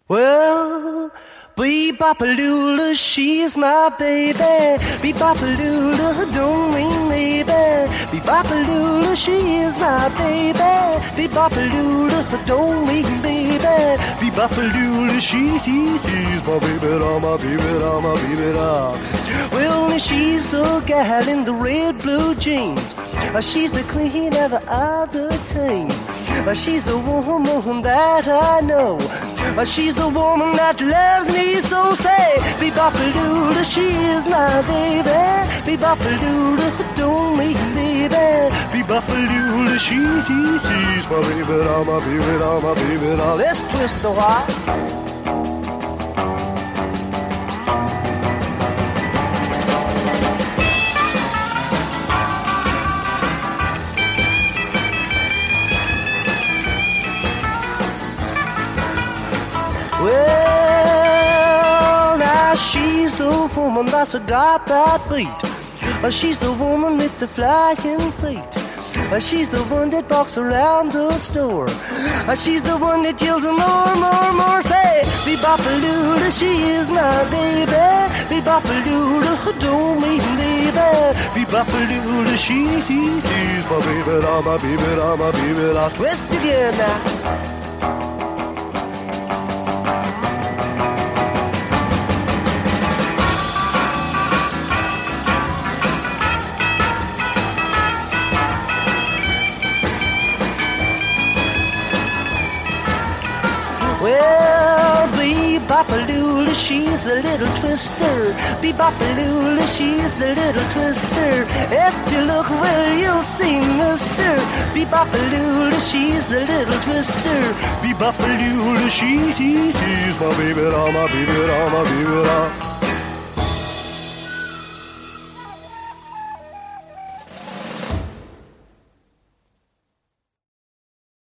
Well, Bee-bop-a-lula, she's my baby. Bee-bop-a-lula, don't mean maybe. Bee-bop-a-lula, she is my baby. Bee-bop-a-lula, don't mean baby. Bee-bop-a-lula, she's my baby, my baby, my baby. Well, she's the gal in the red blue jeans. She's the queen of the other teens. She's the woman that I know. She's the woman that loves me so. Say, bee-bop-a-lula, she is my baby. Bee-bop-a-lula, don't mean baby. Bee-bop-a-lula, she's my baby, my baby, my baby. Now let's twist the wire. Well, now she's the woman that's got that beat. She's the woman with the flying feet. She's the one that walks around the store. She's the one that yells more, more, more. Say, bee-bop-a-lula, she is my baby. Bee-bop-a-lula, don't mean baby. Bee-bop-a-lula, she's my baby, my baby, my baby. Now twist again now. Well, bee-bop-a-lula, she's a little twister. Bee-bop-a-lula, she's a little twister. If you look well, you'll see mister. Bee-bop-a-lula, she's a little twister. Bee-bop-a-lula, she's my baby, my baby, my baby.